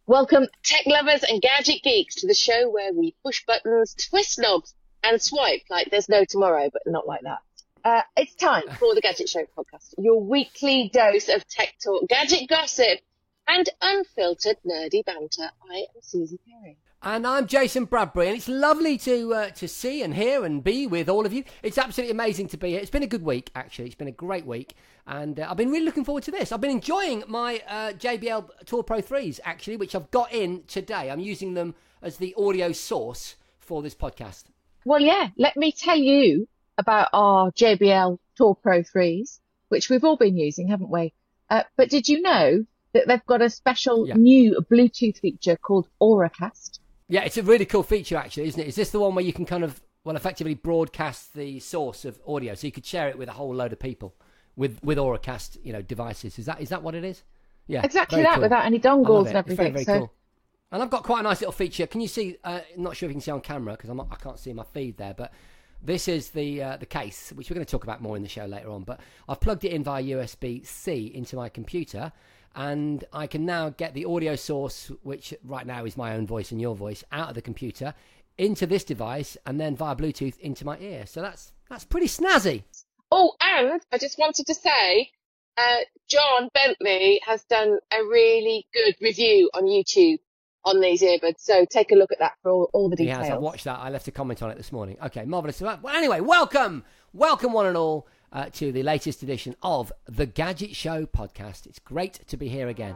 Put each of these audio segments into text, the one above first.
Welcome, tech lovers and gadget geeks, to the show where we push buttons, twist knobs, and swipe like there's no tomorrow, but not like that. It's time for the Gadget Show podcast, your weekly dose of tech talk, gadget gossip, and unfiltered nerdy banter. I am Susie Perry. And I'm Jason Bradbury, and it's lovely to see and hear and be with all of you. It's absolutely amazing to be here. It's been a good week, actually. It's been a great week, and I've been really looking forward to this. I've been enjoying my JBL Tour Pro 3s, actually, which I've got in today. I'm using them as the audio source for this podcast. Well, yeah, let me tell you about our JBL Tour Pro 3s, which we've all been using, haven't we? But did you know that they've got a special new Bluetooth feature called Auracast? Yeah, it's a really cool feature, actually, isn't it? Is this the one where you can kind of, effectively broadcast the source of audio, so you could share it with a whole load of people with Auracast, devices? Is that what it is? Yeah, exactly that, cool. Without any dongles and everything. It's very cool. And I've got quite a nice little feature. Can you see? Not sure if you can see on camera because I can't see my feed there, but this is the case, which we're going to talk about more in the show later on. But I've plugged it in via USB-C into my computer, and I can now get the audio source, which right now is my own voice and your voice, out of the computer into this device, and then via Bluetooth into my ear. So that's pretty snazzy. Oh, and I just wanted to say, John Bentley has done a really good review on YouTube on these earbuds, so take a look at that for all the details. Yes, I watched that. I left a comment on it this morning. Okay, marvellous. Well, anyway, welcome one and all to the latest edition of the Gadget Show podcast. It's great to be here again.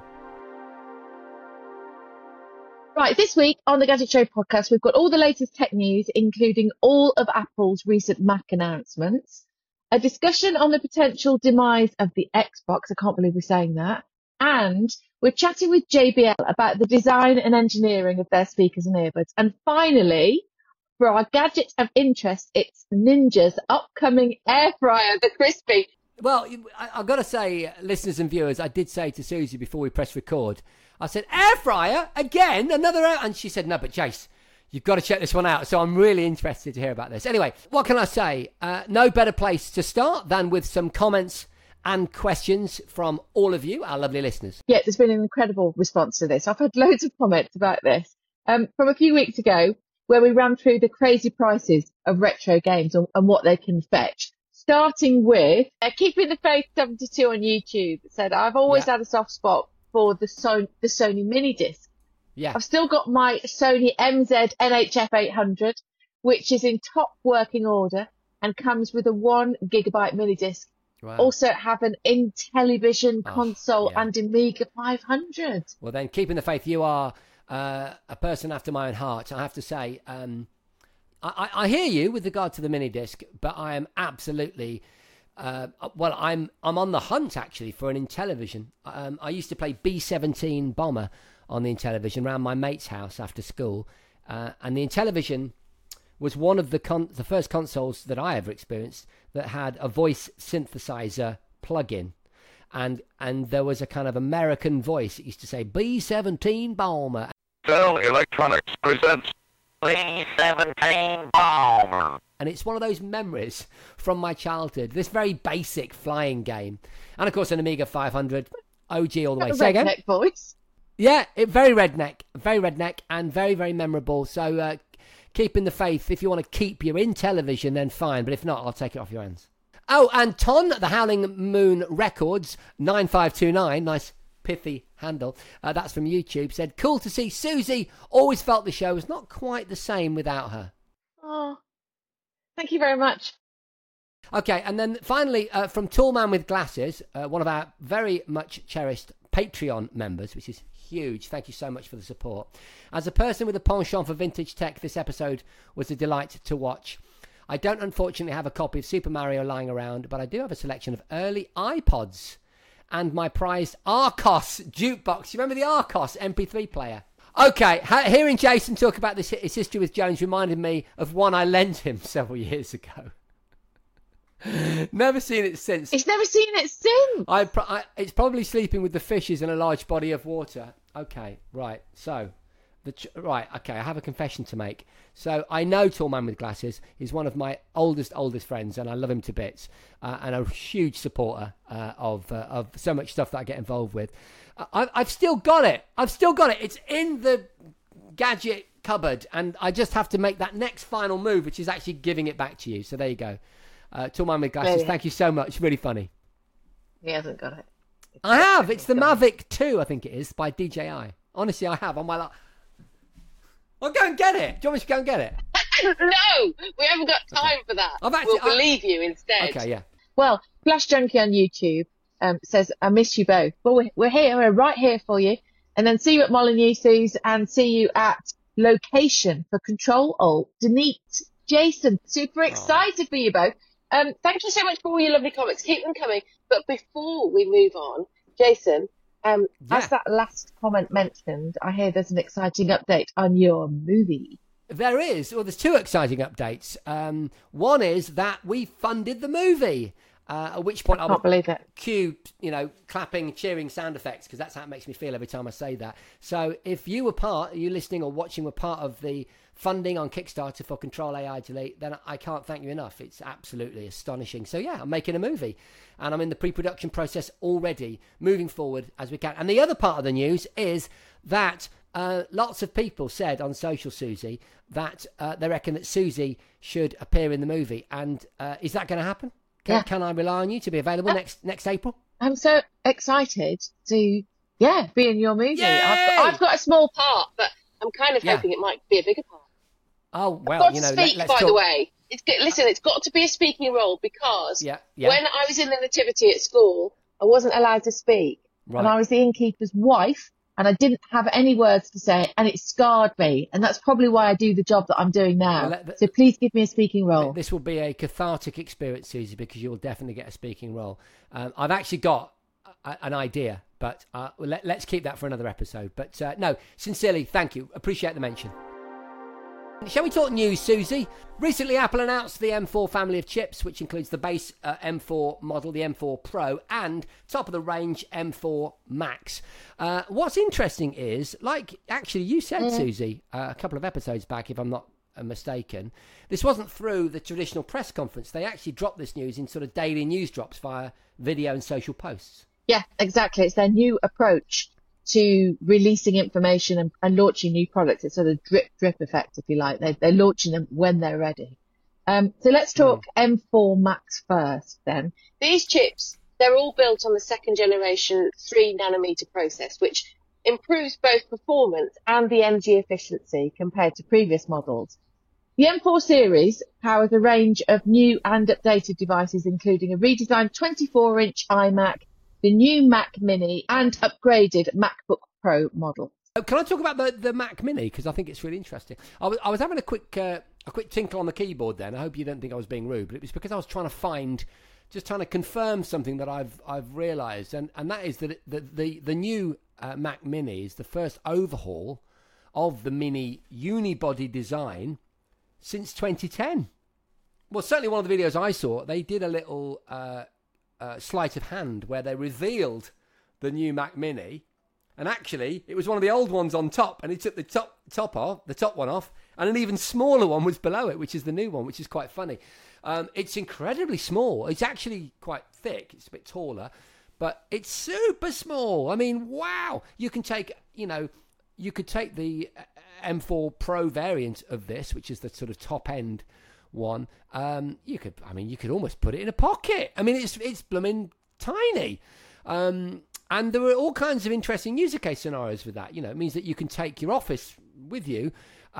Right, this week on the Gadget Show podcast, we've got all the latest tech news, including all of Apple's recent Mac announcements, a discussion on the potential demise of the Xbox. I can't believe we're saying that. And we're chatting with JBL about the design and engineering of their speakers and earbuds. And finally, for our gadget of interest, it's Ninja's upcoming air fryer, the Crispy. Well, I've got to say, listeners and viewers, I did say to Susie before we press record, I said, air fryer? Again? Another air? And she said, no, but Jace, you've got to check this one out. So I'm really interested to hear about this. Anyway, what can I say? No better place to start than with some comments and questions from all of you, our lovely listeners. Yeah, there's been an incredible response to this. I've had loads of comments about this. From a few weeks ago, where we ran through the crazy prices of retro games and what they can fetch. Starting with Keeping the Faith 72 on YouTube said, I've always had a soft spot for the Sony mini disc. Yeah. I've still got my Sony MZ NHF 800, which is in top working order and comes with a 1 gigabyte mini disc. Wow. Also have an Intellivision console and Amiga 500. Well, then, Keeping the Faith, you are a person after my own heart. I have to say, I hear you with regard to the mini disc, but I am absolutely I'm on the hunt actually for an Intellivision. I used to play B-17 Bomber on the Intellivision around my mate's house after school, and the Intellivision was one of the first consoles that I ever experienced that had a voice synthesizer plug-in. And there was a kind of American voice. It used to say, B-17 Bomber. Dell Electronics presents B-17 Bomber. And it's one of those memories from my childhood. This very basic flying game. And, of course, an Amiga 500. OG all the way. Say again? Redneck voice. Yeah, very redneck, and very, very memorable. So, Keeping the Faith, if you want to keep your Intellivision, then fine. But if not, I'll take it off your hands. Oh, and Ton, the Howling Moon Records, 9529, nice pithy handle, that's from YouTube, said, cool to see Susie. Always felt the show was not quite the same without her. Oh, thank you very much. Okay, and then finally, from Tall Man with Glasses, one of our very much cherished Patreon members, which is huge. Thank you so much for the support. As a person with a penchant for vintage tech, this episode was a delight to watch. I don't unfortunately have a copy of Super Mario lying around, but I do have a selection of early iPods and my prized Arcos jukebox. You remember the Arcos MP3 player? Okay, hearing Jason talk about his history with Jones reminded me of one I lent him several years ago. Never seen it since. He's never seen it since. It's probably sleeping with the fishes in a large body of water. Okay, right. So, Right, okay, I have a confession to make. So I know Tall Man with Glasses. He's one of my oldest friends, and I love him to bits, and a huge supporter of so much stuff that I get involved with. I've still got it. It's in the gadget cupboard, and I just have to make that next final move, which is actually giving it back to you. So there you go. Tall Man with Glasses, thank you so much. Really funny. He hasn't got it. I have. It's the Mavic 2, I think it is, by DJI. Honestly, I have. I'm like, I'll go and get it. Do you want me to go and get it? No, we haven't got time for that. We'll believe you instead. Okay, yeah. Well, Flash Junkie on YouTube says, I miss you both. Well, we're here. We're right here for you. And then see you at Molyneux, Suze, and see you at Location for Control Alt Delete. Jason, super excited for you both. Thank you so much for all your lovely comments. Keep them coming. But before we move on, Jason, as that last comment mentioned, I hear there's an exciting update on your movie. There is. Well, there's two exciting updates. One is that we funded the movie. At which point I can't believe it. Cue, clapping, cheering sound effects, because that's how it makes me feel every time I say that. So if you listening or watching, were part of the funding on Kickstarter for Control AI Delete, then I can't thank you enough. It's absolutely astonishing. So yeah, I'm making a movie, and I'm in the pre-production process already, moving forward as we can. And the other part of the news is that lots of people said on social, Susie, that they reckon that Susie should appear in the movie. And is that going to happen? Can I rely on you to be available next April? I'm so excited to, be in your movie. I've got a small part, but I'm kind of hoping it might be a bigger part. Oh, well, let's talk. By the way. It's got to be a speaking role, because when I was in the nativity at school, I wasn't allowed to speak. Right. And I was the innkeeper's wife, and I didn't have any words to say, and it scarred me. And that's probably why I do the job that I'm doing now. So please give me a speaking role. This will be a cathartic experience, Susie, because you'll definitely get a speaking role. I've actually got an idea, but let's keep that for another episode. But no, sincerely, thank you. Appreciate the mention. Shall we talk news, Susie? Recently, Apple announced the M4 family of chips, which includes the base M4 model, the M4 Pro, and top-of-the-range M4 Max. What's interesting is, like actually you said, Susie, a couple of episodes back, if I'm not mistaken, this wasn't through the traditional press conference. They actually dropped this news in sort of daily news drops via video and social posts. Yeah, exactly. It's their new approach to releasing information and launching new products. It's sort of drip effect, if you like. They're launching them when they're ready. So let's talk M4 Max first then. These chips, they're all built on the second generation 3 nanometer process, which improves both performance and the energy efficiency compared to previous models. The M4 series powers a range of new and updated devices, including a redesigned 24-inch iMac, the new Mac Mini, and upgraded MacBook Pro model. Can I talk about the Mac Mini, because I think it's really interesting? I was having a quick tinkle on the keyboard then. I hope you don't think I was being rude, but it was because I was trying to confirm something that I've realised, and that is that the new Mac Mini is the first overhaul of the Mini unibody design since 2010. Well, certainly one of the videos I saw, they did a little sleight of hand where they revealed the new Mac Mini, and actually it was one of the old ones on top, and he took the top one off, and an even smaller one was below it, which is the new one, which is quite funny. It's incredibly small. It's actually quite thick. It's a bit taller, but it's super small. I mean, wow! You could take the M4 Pro variant of this, which is the sort of top end one. You could almost put it in a pocket. I mean, it's blooming tiny. And there were all kinds of interesting user case scenarios with that. It means that you can take your Office with you,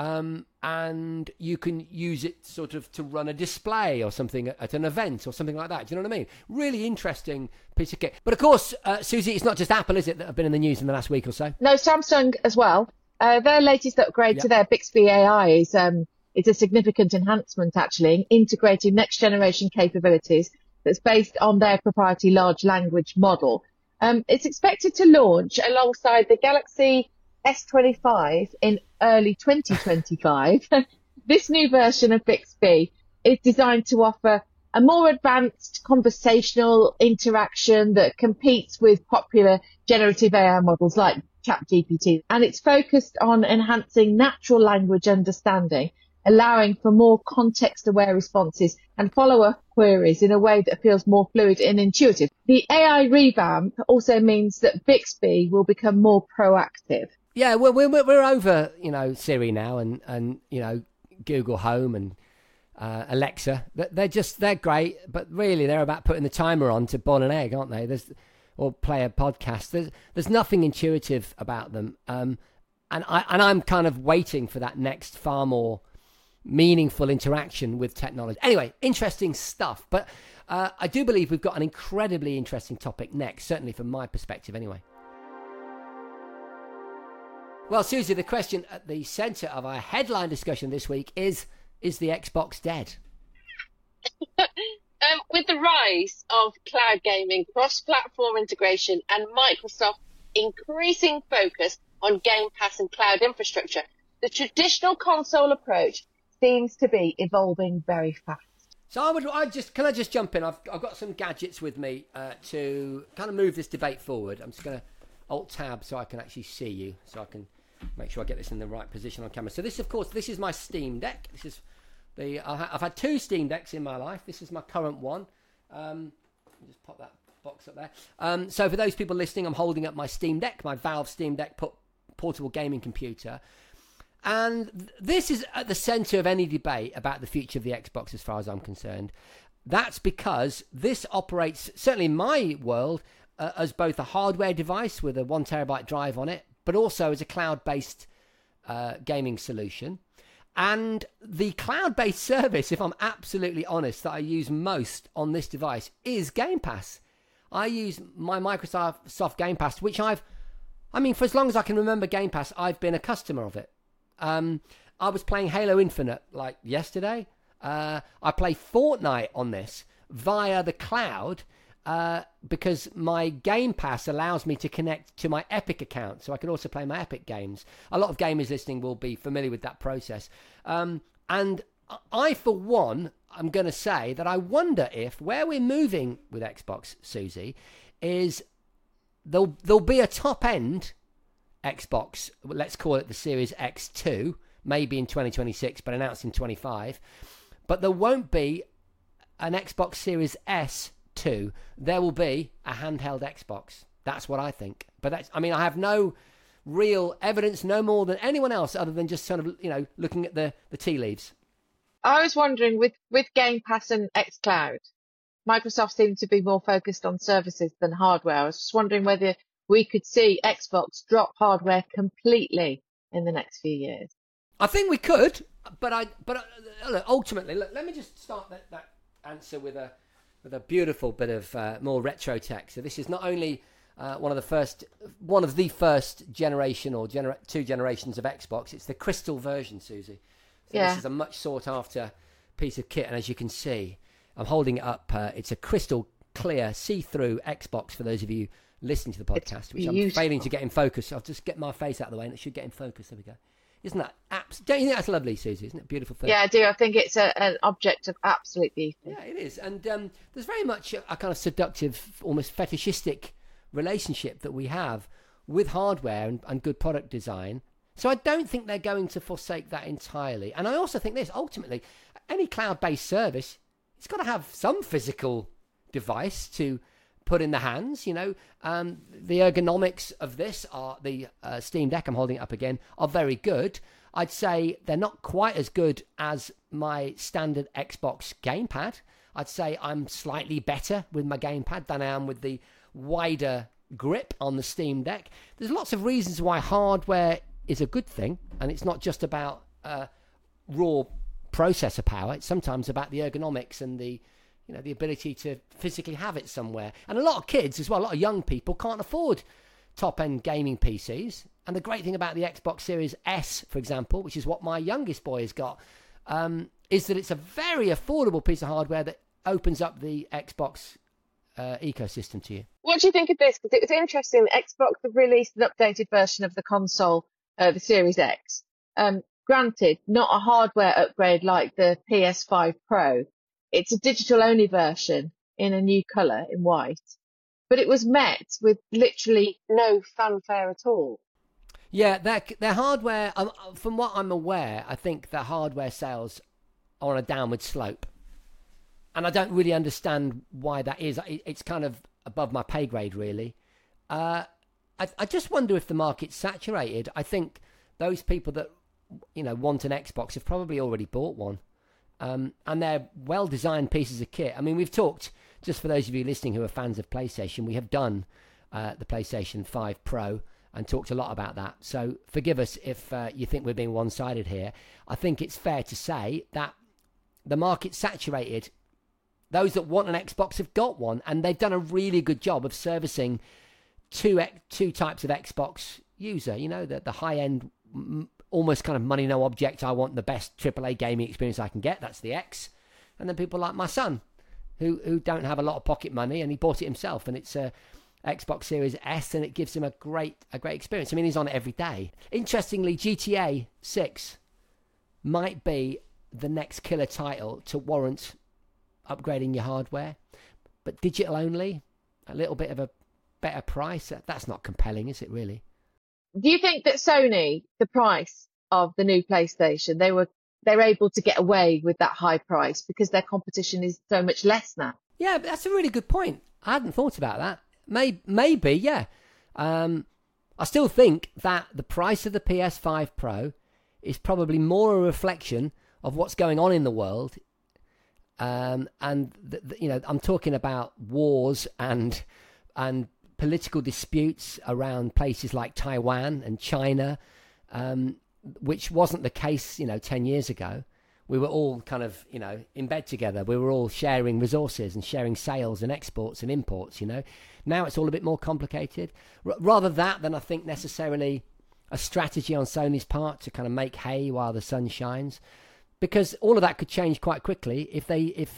and you can use it sort of to run a display or something at an event or something like that. Do you know what I mean? Really interesting piece of kit. But of course, Susie, it's not just Apple, is it, that have been in the news in the last week or so? No, Samsung as well. Their latest upgrade to their Bixby AI is a significant enhancement, actually, integrating next generation capabilities that's based on their proprietary large language model. It's expected to launch alongside the Galaxy S25 in early 2025. This new version of Bixby is designed to offer a more advanced conversational interaction that competes with popular generative AI models like ChatGPT, and it's focused on enhancing natural language understanding, allowing for more context-aware responses and follow-up queries in a way that feels more fluid and intuitive. The AI revamp also means that Bixby will become more proactive. Yeah, we're over, Siri now and Google Home and Alexa. They're great, but really they're about putting the timer on to boil an egg, aren't they? Or play a podcast. There's nothing intuitive about them, and I'm kind of waiting for that next far more meaningful interaction with technology. Anyway, interesting stuff. But I do believe we've got an incredibly interesting topic next, certainly from my perspective, anyway. Well, Susie, the question at the centre of our headline discussion this week is the Xbox dead? With the rise of cloud gaming, cross-platform integration, and Microsoft's increasing focus on Game Pass and cloud infrastructure, the traditional console approach seems to be evolving very fast. So can I just jump in? I've got some gadgets with me to kind of move this debate forward. I'm just going to Alt-Tab so I can actually see you, so I can make sure I get this in the right position on camera. So this is my Steam Deck. This is I've had two Steam Decks in my life. This is my current one. Just pop that box up there. So for those people listening, I'm holding up my Steam Deck, my Valve Steam Deck portable gaming computer. And this is at the centre of any debate about the future of the Xbox as far as I'm concerned. That's because this operates, certainly in my world, as both a hardware device with a 1 terabyte drive on it, but also as a cloud-based gaming solution. And the cloud-based service, if I'm absolutely honest, that I use most on this device is Game Pass. I use my Microsoft Game Pass, which for as long as I can remember Game Pass, I've been a customer of it. I was playing Halo Infinite like yesterday. I play Fortnite on this via the cloud because my Game Pass allows me to connect to my Epic account, so I can also play my Epic games. A lot of gamers listening will be familiar with that process. And I, for one, I'm going to say that I wonder if where we're moving with Xbox, Susie, is there'll be a top-end Xbox, let's call it the Series X2, maybe in 2026, but announced in 25. But there won't be an Xbox Series S2. There will be a handheld Xbox. That's what I think. But I have no real evidence, no more than anyone else, other than just sort of, looking at the tea leaves. I was wondering, with Game Pass and xCloud, Microsoft seemed to be more focused on services than hardware. I was just wondering whether we could see Xbox drop hardware completely in the next few years. I think we could, but ultimately, let me just start that answer with a beautiful bit of more retro tech. So this is not only one of the first generation or two generations of Xbox. It's the Crystal version, Susie. So yeah. This is a much sought after piece of kit, and as you can see, I'm holding it up. It's a crystal clear, see-through Xbox for those of you listening to the podcast, which I'm failing to get in focus. I'll just get my face out of the way and it should get in focus. There we go. Isn't that don't you think that's lovely, Susie? Isn't it a beautiful thing? Yeah, I do. I think it's an object of absolute beauty. Yeah, it is. And there's very much a kind of seductive, almost fetishistic relationship that we have with hardware and good product design. So I don't think they're going to forsake that entirely. And I also think this, ultimately, any cloud-based service, it's got to have some physical device to put in the hands. The ergonomics of this are the Steam Deck, I'm holding it up again, are very good. I'd say they're not quite as good as my standard Xbox gamepad. I'd say I'm slightly better with my gamepad than I am with the wider grip on the Steam Deck. There's lots of reasons why hardware is a good thing, and it's not just about raw processor power. It's sometimes about the ergonomics and the ability to physically have it somewhere. And a lot of kids as well, a lot of young people can't afford top-end gaming PCs. And the great thing about the Xbox Series S, for example, which is what my youngest boy has got, is that it's a very affordable piece of hardware that opens up the Xbox ecosystem to you. What do you think of this? Because it was interesting that Xbox have released an updated version of the console, the Series X. Granted, not a hardware upgrade like the PS5 Pro. It's a digital-only version in a new colour, in white. But it was met with literally no fanfare at all. Yeah, their hardware, from what I'm aware, I think their hardware sales are on a downward slope. And I don't really understand why that is. It's kind of above my pay grade, really. I just wonder if the market's saturated. I think those people that want an Xbox have probably already bought one, and they're well-designed pieces of kit. I mean, we've talked, just for those of you listening who are fans of PlayStation, we have done the PlayStation 5 Pro and talked a lot about that. So forgive us if you think we're being one-sided here. I think it's fair to say that the market's saturated. Those that want an Xbox have got one, and they've done a really good job of servicing two types of Xbox user. The high-end, almost kind of money no object. I want the best AAA gaming experience I can get. That's the X. And then people like my son, who don't have a lot of pocket money, and he bought it himself, and it's a Xbox Series S, and it gives him a great experience. I mean, he's on it every day. Interestingly, GTA 6 might be the next killer title to warrant upgrading your hardware, but digital only, a little bit of a better price. That's not compelling, is it really? Do you think that Sony, the price of the new PlayStation, they're able to get away with that high price because their competition is so much less now? Yeah, that's a really good point. I hadn't thought about that. Maybe, yeah. I still think that the price of the PS5 Pro is probably more a reflection of what's going on in the world. I'm talking about wars and political disputes around places like Taiwan and China, which wasn't the case, 10 years ago. We were all kind of, in bed together. We were all sharing resources and sharing sales and exports and imports, Now it's all a bit more complicated. Rather that than I think necessarily a strategy on Sony's part to kind of make hay while the sun shines. Because all of that could change quite quickly if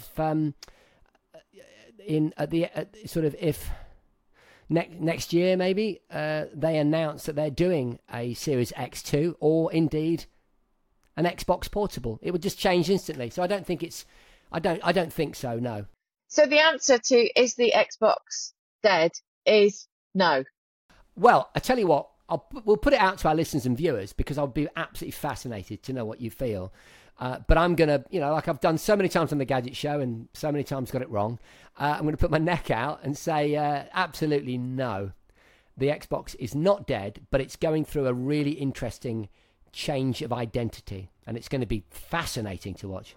next year maybe they announce that they're doing a Series X2 or indeed an Xbox Portable. It would just change instantly. So I don't think so. No. So the answer to is the Xbox dead is no. Well, I tell you what, we'll put it out to our listeners and viewers because I'll be absolutely fascinated to know what you feel. But I'm going to, like I've done so many times on the Gadget Show and so many times got it wrong, I'm going to put my neck out and say absolutely no. The Xbox is not dead, but it's going through a really interesting change of identity, and it's going to be fascinating to watch.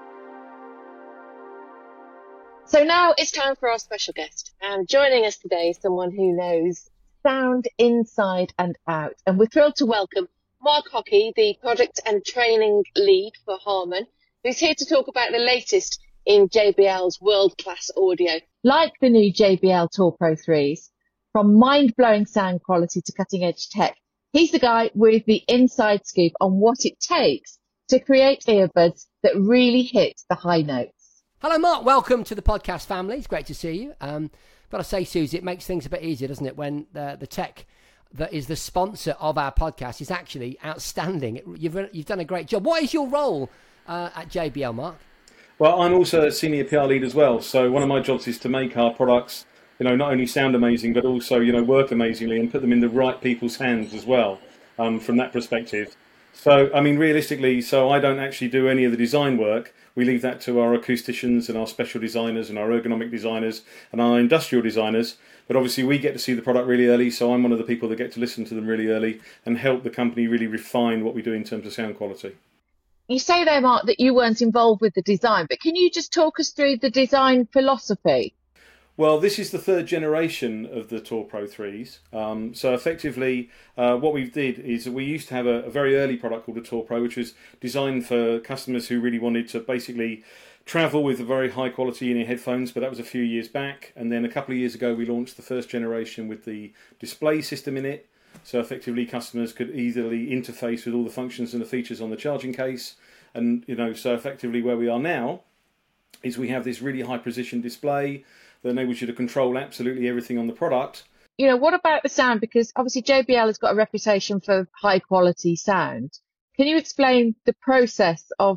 So now it's time for our special guest. And joining us today is someone who knows sound inside and out. And we're thrilled to welcome Mark Hockey, the product and training lead for Harman, who's here to talk about the latest in JBL's world-class audio. Like the new JBL Tour Pro 3s, from mind-blowing sound quality to cutting-edge tech, he's the guy with the inside scoop on what it takes to create earbuds that really hit the high notes. Hello, Mark. Welcome to the podcast family. It's great to see you. Got to say, Susie, it makes things a bit easier, doesn't it, when the tech that is the sponsor of our podcast is actually outstanding. You've done a great job. What is your role at JBL, Mark? Well, I'm also a senior PR lead as well. So one of my jobs is to make our products, not only sound amazing, but also, work amazingly and put them in the right people's hands as well, from that perspective. So, I mean, realistically, I don't actually do any of the design work. We leave that to our acousticians and our special designers and our ergonomic designers and our industrial designers. But obviously we get to see the product really early, so I'm one of the people that get to listen to them really early and help the company really refine what we do in terms of sound quality. You say there, Mark, that you weren't involved with the design, but can you just talk us through the design philosophy? Well, this is the third generation of the Tour Pro 3s. So effectively, what we did is we used to have a very early product called the Tour Pro, which was designed for customers who really wanted to basically travel with a very high quality in-ear headphones, but that was a few years back. And then a couple of years ago, we launched the first generation with the display system in it. So effectively, customers could easily interface with all the functions and the features on the charging case. And, so effectively where we are now is we have this really high precision display that enables you to control absolutely everything on the product. What about the sound? Because obviously JBL has got a reputation for high quality sound. Can you explain the process of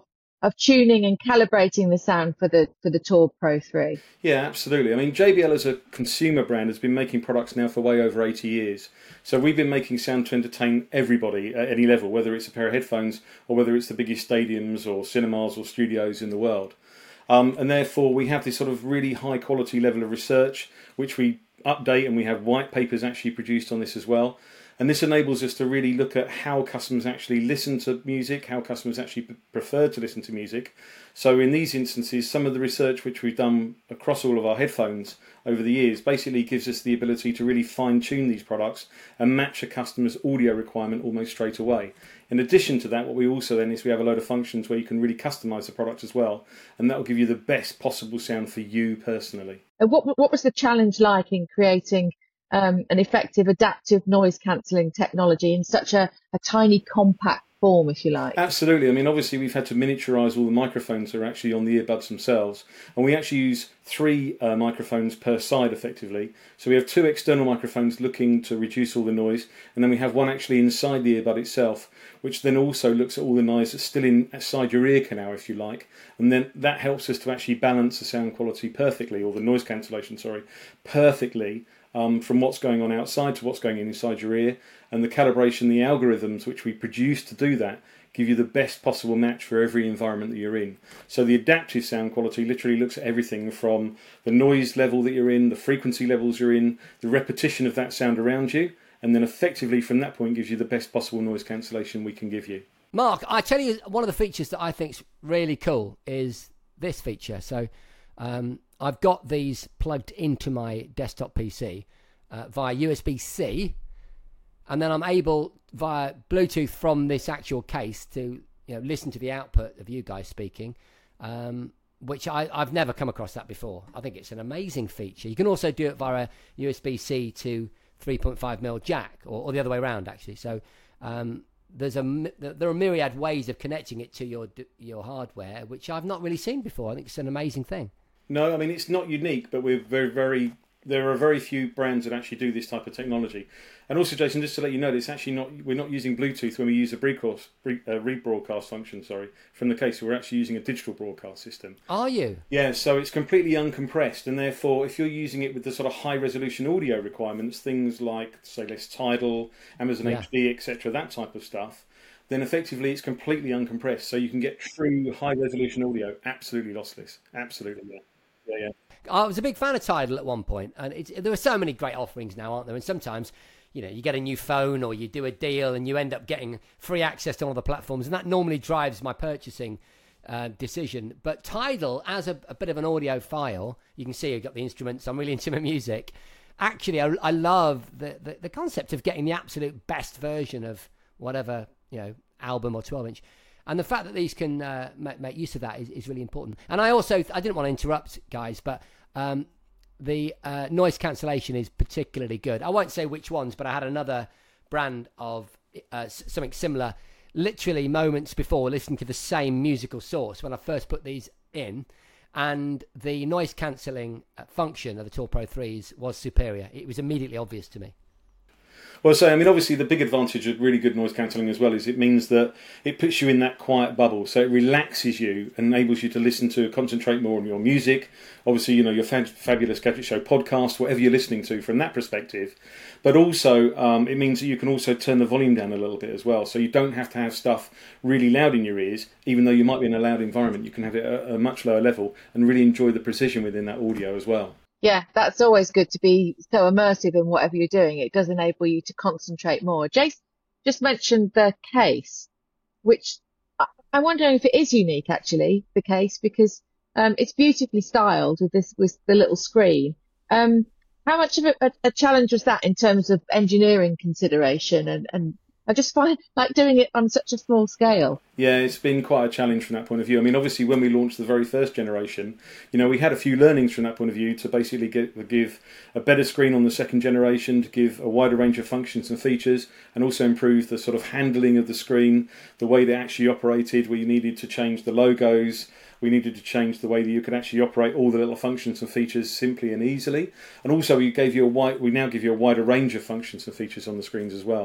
of tuning and calibrating the sound for the Tour Pro 3? Yeah, absolutely. I mean, JBL as a consumer brand has been making products now for way over 80 years. So we've been making sound to entertain everybody at any level, whether it's a pair of headphones or whether it's the biggest stadiums or cinemas or studios in the world. And therefore, we have this sort of really high quality level of research, which we update, and we have white papers actually produced on this as well. And this enables us to really look at how customers actually listen to music, how customers actually prefer to listen to music. So in these instances, some of the research which we've done across all of our headphones over the years basically gives us the ability to really fine-tune these products and match a customer's audio requirement almost straight away. In addition to that, what we also then is we have a load of functions where you can really customise the product as well, and that will give you the best possible sound for you personally. What was the challenge like in creating an effective adaptive noise cancelling technology in such a tiny compact form, if you like? Absolutely. I mean, obviously we've had to miniaturise all the microphones that are actually on the earbuds themselves, and we actually use 3 microphones per side effectively. So we have 2 external microphones looking to reduce all the noise, and then we have one actually inside the earbud itself, which then also looks at all the noise that's still inside your ear canal, if you like, and then that helps us to actually balance the sound quality perfectly, or the noise cancellation, perfectly, from what's going on outside to what's going inside your ear. And the calibration, the algorithms which we produce to do that, give you the best possible match for every environment that you're in. So the adaptive sound quality literally looks at everything from the noise level that you're in, the frequency levels you're in, the repetition of that sound around you, and then effectively from that point gives you the best possible noise cancellation we can give you. Mark, I tell you, one of the features that I think's really cool is this feature. So I've got these plugged into my desktop PC via USB-C, and then I'm able via Bluetooth from this actual case to listen to the output of you guys speaking, which I've never come across that before. I think it's an amazing feature. You can also do it via USB-C to 3.5mm jack, or the other way around actually. So there are myriad ways of connecting it to your hardware, which I've not really seen before. I think it's an amazing thing. No, I mean, it's not unique, but we're there are very few brands that actually do this type of technology. And also, Jason, just to let you know, it's actually we're not using Bluetooth when we use a rebroadcast function, from the case. We're actually using a digital broadcast system. Are you? Yeah, so it's completely uncompressed, and therefore, if you're using it with the sort of high-resolution audio requirements, things like, say, less Tidal, Amazon HD, etc., that type of stuff, then effectively it's completely uncompressed, so you can get true high-resolution audio, absolutely lossless. Absolutely, yeah. I was a big fan of Tidal at one point, and there are so many great offerings now, aren't there? And sometimes, you get a new phone or you do a deal and you end up getting free access to all the platforms, and that normally drives my purchasing decision. But Tidal, as a bit of an audio file, you can see I've got the instruments, I'm really into my music. Actually, I love the concept of getting the absolute best version of whatever, album or 12-inch. And the fact that these can make use of that is really important. And I didn't want to interrupt, guys, but the noise cancellation is particularly good. I won't say which ones, but I had another brand of something similar literally moments before listening to the same musical source when I first put these in. And the noise cancelling function of the Tour Pro 3s was superior. It was immediately obvious to me. Well, so, I mean, obviously the big advantage of really good noise cancelling as well is it means that it puts you in that quiet bubble. So it relaxes you, enables you to listen to, concentrate more on your music. Obviously, your fabulous Gadget Show podcast, whatever you're listening to from that perspective. But also, it means that you can also turn the volume down a little bit as well. So you don't have to have stuff really loud in your ears, even though you might be in a loud environment. You can have it at a much lower level and really enjoy the precision within that audio as well. Yeah, that's always good to be so immersive in whatever you're doing. It does enable you to concentrate more. Jace just mentioned the case, which I'm wondering if it is unique, actually, the case, because it's beautifully styled with the little screen. How much of a challenge was that in terms of engineering consideration? And I just find like doing it on such a small scale. Yeah, it's been quite a challenge from that point of view. I mean, obviously, when we launched the very first generation, we had a few learnings from that point of view to basically give a better screen on the second generation, to give a wider range of functions and features, and also improve the sort of handling of the screen, the way they actually operated, where you needed to change the logos. We needed to change the way that you could actually operate all the little functions and features simply and easily. And also, we now give you a wider range of functions and features on the screens as well.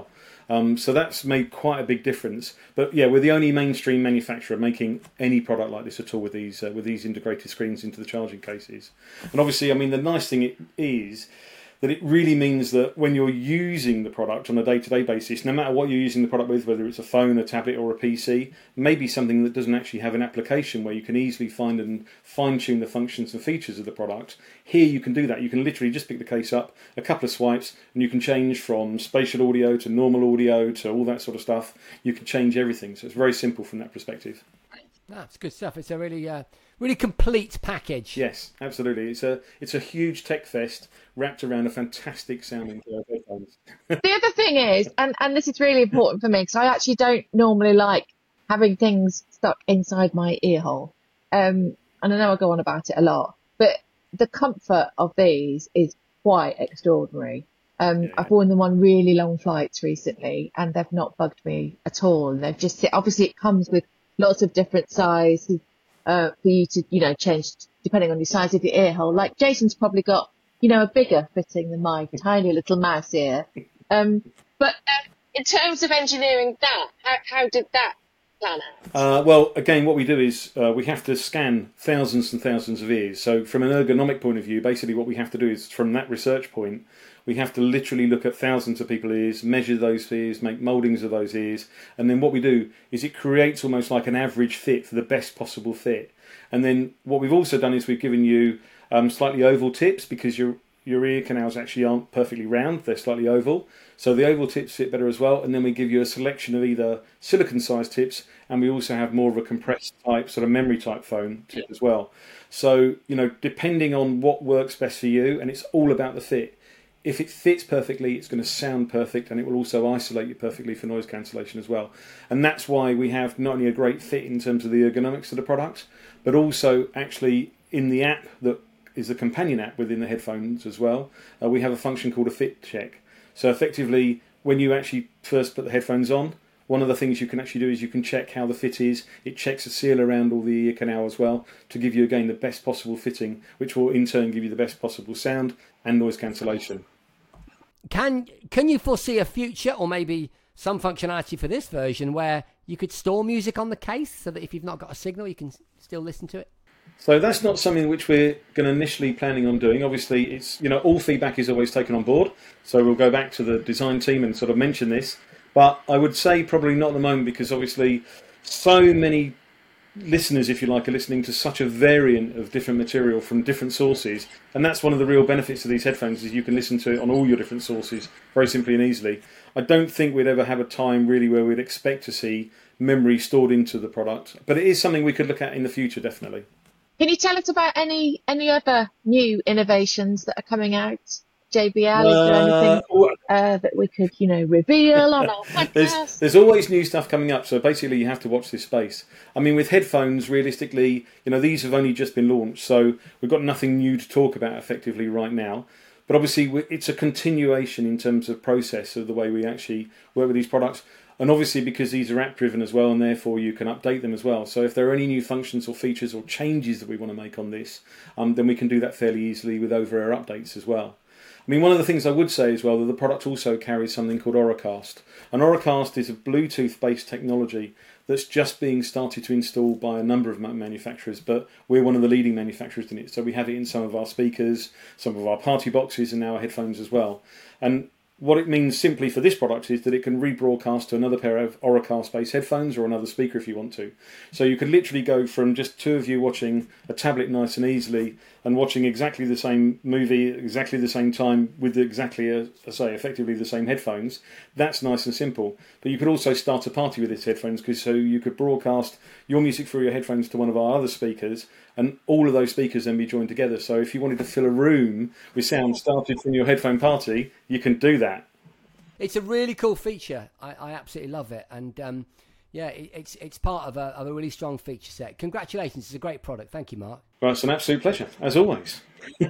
So that's made quite a big difference. But yeah, we're the only mainstream manufacturer making any product like this at all with these integrated screens into the charging cases. And obviously, I mean, the nice thing is that it really means that when you're using the product on a day-to-day basis, no matter what you're using the product with, whether it's a phone, a tablet or a PC, maybe something that doesn't actually have an application where you can easily find and fine-tune the functions and features of the product, here you can do that. You can literally just pick the case up, a couple of swipes, and you can change from spatial audio to normal audio to all that sort of stuff. You can change everything, so it's very simple from that perspective. That's good stuff. It's a really complete package. Yes, absolutely. It's a huge tech fest wrapped around a fantastic sounding pair of headphones. The other thing is, and this is really important for me because I actually don't normally like having things stuck inside my ear hole. And I know I go on about it a lot, but the comfort of these is quite extraordinary. I've worn them on really long flights recently and they've not bugged me at all. And they've just, obviously it comes with lots of different sizes for you to, change depending on the size of your ear hole. Like Jason's probably got, a bigger fitting than my tiny little mouse ear. But in terms of engineering that, how did that plan out? Well, again, what we do is we have to scan thousands and thousands of ears. So from an ergonomic point of view, basically what we have to do is from that research point, we have to literally look at thousands of people's ears, measure those ears, make mouldings of those ears, and then what we do is it creates almost like an average fit for the best possible fit. And then what we've also done is we've given you slightly oval tips because your ear canals actually aren't perfectly round, they're slightly oval. So the oval tips fit better as well, and then we give you a selection of either silicon-sized tips, and we also have more of a compressed type, sort of memory type foam tip as well. So, depending on what works best for you, and it's all about the fit. If it fits perfectly, it's going to sound perfect, and it will also isolate you perfectly for noise cancellation as well. And that's why we have not only a great fit in terms of the ergonomics of the product, but also actually in the app that is the companion app within the headphones as well, we have a function called a fit check. So effectively, when you actually first put the headphones on, one of the things you can actually do is you can check how the fit is. It checks a seal around all the ear canal as well to give you, again, the best possible fitting, which will in turn give you the best possible sound and noise cancellation. Can you foresee a future or maybe some functionality for this version where you could store music on the case so that if you've not got a signal, you can still listen to it? So that's not something which we're going to initially planning on doing. Obviously, it's all feedback is always taken on board. So we'll go back to the design team and sort of mention this. But I would say probably not at the moment because obviously so many listeners, if you like, are listening to such a variant of different material from different sources. And that's one of the real benefits of these headphones is you can listen to it on all your different sources very simply and easily. I don't think we'd ever have a time really where we'd expect to see memory stored into the product. But it is something we could look at in the future, definitely. Can you tell us about any other new innovations that are coming out? JBL, is there anything that we could, reveal on our podcast? There's always new stuff coming up, so basically you have to watch this space. I mean, with headphones, realistically, these have only just been launched, so we've got nothing new to talk about effectively right now. But obviously, it's a continuation in terms of process of the way we actually work with these products. And obviously, because these are app-driven as well, and therefore you can update them as well. So if there are any new functions or features or changes that we want to make on this, then we can do that fairly easily with over-air updates as well. I mean, one of the things I would say as well, that the product also carries something called Auracast. And Auracast is a Bluetooth-based technology that's just being started to install by a number of manufacturers, but we're one of the leading manufacturers in it. So we have it in some of our speakers, some of our party boxes, and now our headphones as well. And what it means simply for this product is that it can rebroadcast to another pair of Auracast-based headphones or another speaker if you want to. So you could literally go from just two of you watching a tablet nice and easily and watching exactly the same movie, exactly the same time with effectively the same headphones. That's nice and simple. But you could also start a party with these headphones so you could broadcast your music through your headphones to one of our other speakers and all of those speakers then be joined together. So if you wanted to fill a room with sound started from your headphone party, you can do that. It's a really cool feature. I absolutely love it. And it's part of a really strong feature set. Congratulations. It's a great product. Thank you, Mark. Well, it's an absolute pleasure, as always.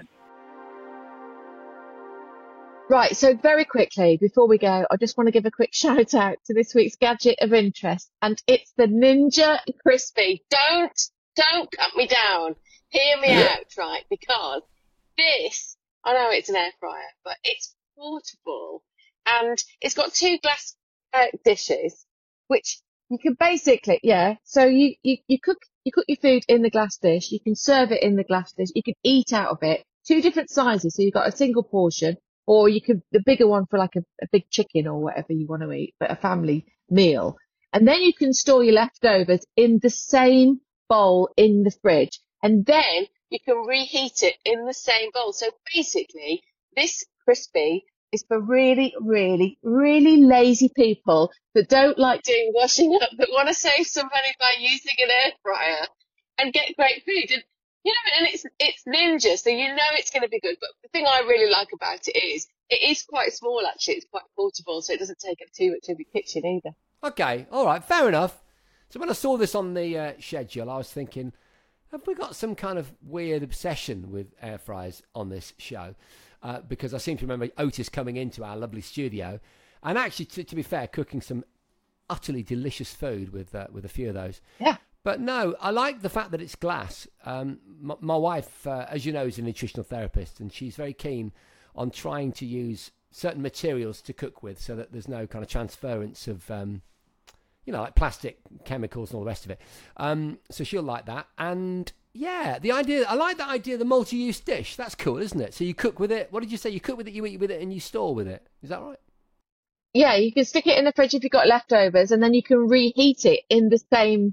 Right, so very quickly, before we go, I just want to give a quick shout out to this week's gadget of interest, and it's the Ninja Crispy. Don't cut me down. Hear me out, right? Because this, I know it's an air fryer, but it's portable, and it's got two glass dishes, which you can basically, so you cook your food in the glass dish, you can serve it in the glass dish, you can eat out of it, 2 different sizes, so you've got a single portion, or you could, the bigger one for like a big chicken or whatever you want to eat, but a family meal. And then you can store your leftovers in the same bowl in the fridge, and then you can reheat it in the same bowl. So basically, this crispy is for really, really, really lazy people that don't like doing washing up, that want to save some money by using an air fryer and get great food. And you know, and it's Ninja, so you know it's going to be good. But the thing I really like about it is quite small, actually. It's quite portable, so it doesn't take up too much of your kitchen either. Okay, all right, fair enough. So when I saw this on the schedule, I was thinking, have we got some kind of weird obsession with air fryers on this show? Because I seem to remember Otis coming into our lovely studio and actually, to be fair, cooking some utterly delicious food with a few of those. Yeah. But no, I like the fact that it's glass. My wife, as you know, is a nutritional therapist, and she's very keen on trying to use certain materials to cook with so that there's no kind of transference of, like plastic, chemicals and all the rest of it. So she'll like that. And yeah, I like the idea of the multi-use dish. That's cool, isn't it? So you cook with it. What did you say? You cook with it, you eat with it, and you store with it. Is that right? Yeah, you can stick it in the fridge if you've got leftovers, and then you can reheat it in the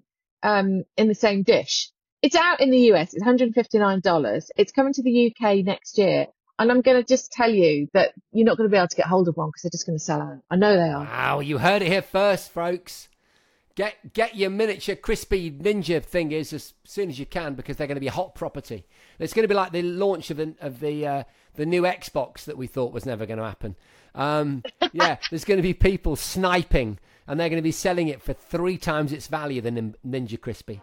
same dish. It's out in the US. It's $159. It's coming to the UK next year. And I'm going to just tell you that you're not going to be able to get hold of one because they're just going to sell out. I know they are. Wow, you heard it here first, folks. Get your miniature crispy Ninja thingies as soon as you can, because they're going to be a hot property. It's going to be like the launch of the new Xbox that we thought was never going to happen. There's going to be people sniping, and they're going to be selling it for 3 times its value than Ninja Crispy.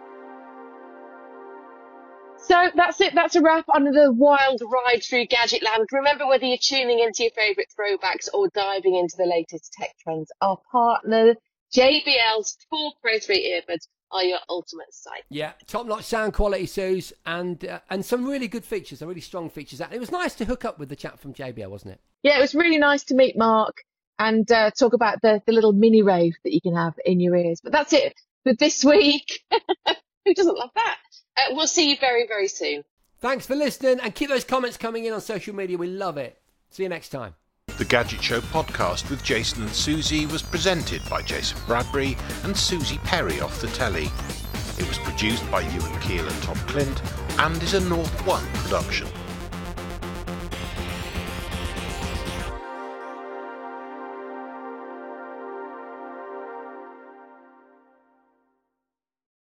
So that's it. That's a wrap on the wild ride through Gadgetland. Remember, whether you're tuning into your favourite throwbacks or diving into the latest tech trends, our partner JBL's Tour Pro 3 earbuds are your ultimate sight. Yeah, top-notch sound quality, Suze, and some really good features, some really strong features. It was nice to hook up with the chap from JBL, wasn't it? Yeah, it was really nice to meet Mark and talk about the little mini rave that you can have in your ears. But that's it for this week. Who doesn't love that? We'll see you very, very soon. Thanks for listening, and keep those comments coming in on social media. We love it. See you next time. The Gadget Show podcast with Jason and Susie was presented by Jason Bradbury and Susie Perry off the telly. It was produced by Ewan Keel and Tom Clint and is a North One production.